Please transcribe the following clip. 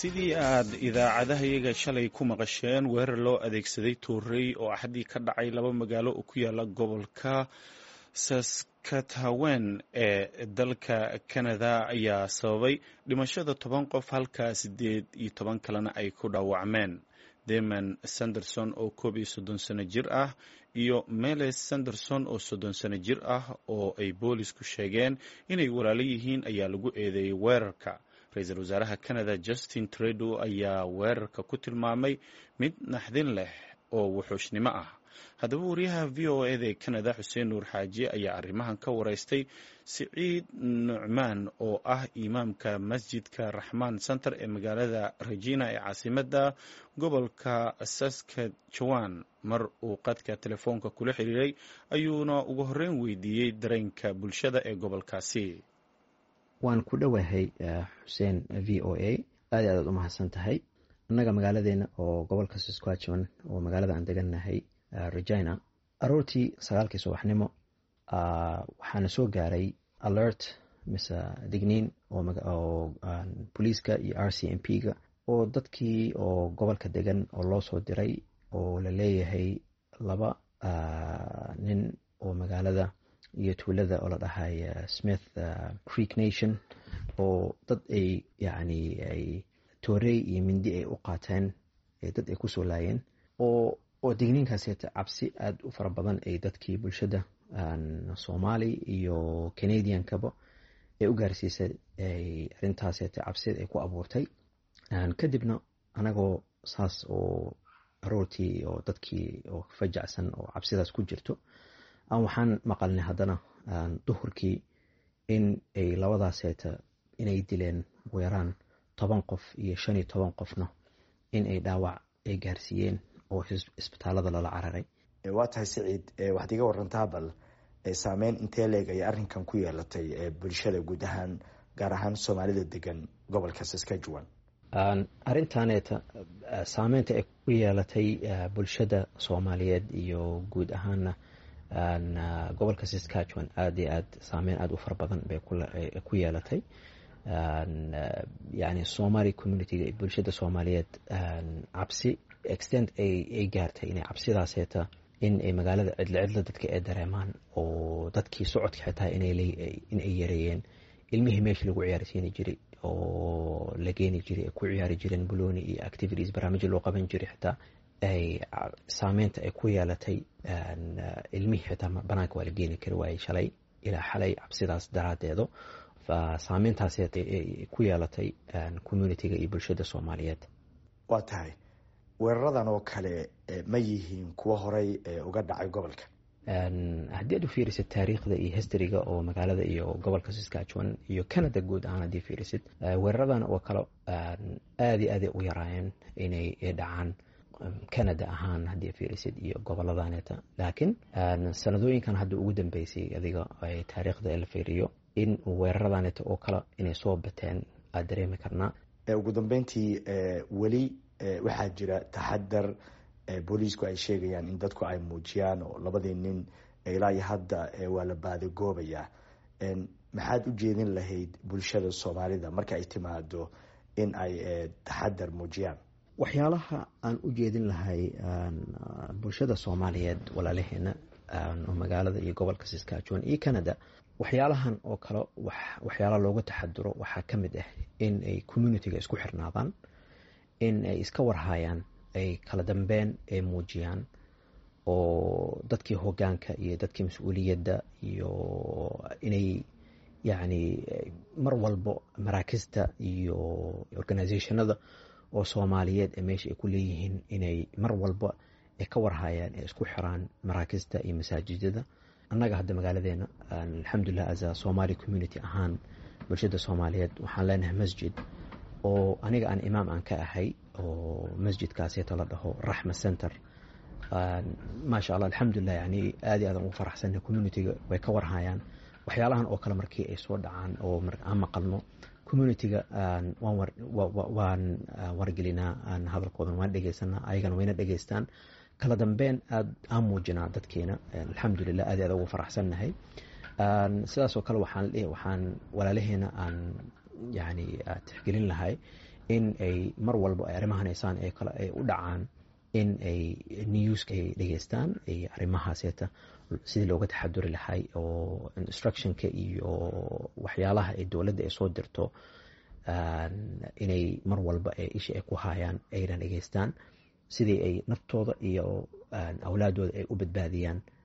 sidii aad idaacadahayaga shalay ku maqasheen weerar loo adeegsaday toorey oo axadii ka dhacay laba magaalo oo ku yaala gobolka saskathawen ee dalka Canada ayaa sababay dhimashada 10 qof halka 18 kalena ay ku dhaawacmeen. Damon Sanderson oo 31 sano jir ah iyo Meles Sanderson oo 30 sano jir ah oo ay boolisku sheegeen inay walaalo yihiin ayaa lagu eedeeyay weerarka. Ra'iisul Wasaaraha Canada Justin Trudeau ayaa weerarka ku tilmaamay mid naxdin leh oo wuxuushnimo ah. Haddaba wariyaha VOA ee Canada Xuseen Nuur Xaaji ayaa arrimahan ka wareystay Siciid Nucmaan oo ah imaamka masjidka Raxmaan Center ee magaalada Regina ee caasimadda gobolka Saskatchewan. Mar uu qadka telefoonka kula xiriiray ayuuna ugu horreyn weydiiyey dareenka bulshada ee gobolkaasi. waan ku dhowahay Xuseen VOA aad aad u mahadsan tahay. annaga magaaladeena oo gobolka Saskatchewan oo magaalada aan degannahay Regina aroortii 9 subaxnimo waxaana soo gaaray alert mise digniin oo booliiska iyo RCMP-ga oo dadkii oo gobolka degan oo loo soo diray oo la leeyahay laba nin oo magaalada iyo tuulada oo la dhahay Smith Creek Nation oo dad ay ay toorey iyo mindi ay u qaateen dad ay ku soo laayeen oo digniinkaasi cabsi aad u fara badan ay dadkii bulshada Soomaali iyo Canadian kaba ay u gaarsiisay arintaasi cabsi ay ku abuurtay. kadibna anagoo saas oo aroortii oo dadkii oo fajacsan oo cabsidaas ku jirto waxaan maqalnay haddana duhurkii in ay labadaas inay dileen ugu yaraan 10 qof iyo 15 qofna in ay dhaawac ay gaarsiiyeen oo isbitaalada lala cararay. waa tahay Siciid, waxaad iga warantaa bal saameyn intee leeg ay arrinkan ku yeelatay bulshada guud ahaan gaar ahaan Soomaalida degan gobolka Saskatchewan? arrintaneeta saameynta ay ku yeelatay bulshada Soomaaliyeed iyo guud ahaan gobolka Saskatchewan aad iyo aad saameyn aad u fara badan bay ku yeelatay. Somali community bulshada Soomaaliyeed cabsi extent ay gaartay inay cabsidaaseeta in ay magaalada cidla dadka ay dareemaan oo dadkii socodka xitaa inay yareeyeen. ilmihii meesha lagu ciyaarsiin jiray oo la geeni jiray ku ciyaari jireen bulooni iyo activities barnaamijyo loo qaban jiray xitaa ay saameynta ay ku yeelatay ilmihii xitaa banaanka waa la geeni kari waayay shalay ilaa xalay cabsidaas daraadeedo. saameyntaasi ay ku yeelatay community-ga iyo bulshada Soomaaliyeed. waa tahay weeraradan oo kale ma yihiin kuwa horey uga dhacay gobolka? haddii aad u fiirisid taariikhda iyo historyga oo magaalada iyo gobolka Saskatchewan iyo Canada guud ahaan haddii fiirisid weeraradan oo kale aad iyo aad u yaraayeen inay dhacaan Canada ahaan haddii fiirisid iyo goboladaaneta. laakiin sanadooyinkan hadda ugu dambeysay adiga ay taariikhda la fiiriyo in weeraradaneta oo kale inay soo bateen aad dareemi karnaa. ugu dambeyntii weli waxaa jira taxadar booliisku ay sheegayaan in dadku ay muujiyaan oo labadii nin ilaa iyo hadda waa la baadigoobaya. maxaad u jeedin lahayd bulshada Soomaalida marka ay timaado in ay taxadar muujiyaan? waxyaalaha aan u jeedin lahay bulshada Soomaaliyeed walaalaheena oo magaalada iyo gobolka Saskatchewan iyo Canada waxyaalahan oo kale waxyaalo looga taxaduro waxaa ka mid ah in ay community-ga isku xirnaadaan, in ay iska warhayaan, ay kala dambeyn ay muujiyaan oo dadkii hoggaanka iyo dadkii mas'uuliyadda iyo inay mar walba maraakista iyo organizationada oo Soomaaliyeed ee meesha ay ku leeyihiin inay mar walba ay ka warhayaan ee isku xiraan maraakista iyo masaajidada. annaga hadda magaaladeena alxamdulillah as a Somali community ahaan bulshada Soomaaliyeed waxaan leenahay masjid oo aniga aan imaam aan ka ahay oo masjidkaasi la dhaho Raxmaan Center. maasha Allah alxamdulillah aad iyo aad ugu faraxsanahay community-ga way ka warhayaan waxyaalahan oo kale markii ay soo dhacaan oo aan maqalno community-ga waan wargelinaa hadalkoodan waan dhegeysanaa ayagana wayna dhegeystaan kala dambeyn aan muujinaa dadkeena. alxamdulillah aad iyo aad ugu faraxsanahay. sidaas oo kale waxaan walaalaheena aan tixgelin lahay in ay mar walba ay arrimahan haysaan ee kale ay u dhacaan in ay newska ay dhegeystaan ay arrimahaaseeta sidii looga taxaduri lahay oo instructionka iyo waxyaalaha ay dowladda ay soo dirto inay mar walba isha ay ku hayaan aynan dhegeystaan sidii ay naftooda iyo awlaadooda ay u badbaadiyaan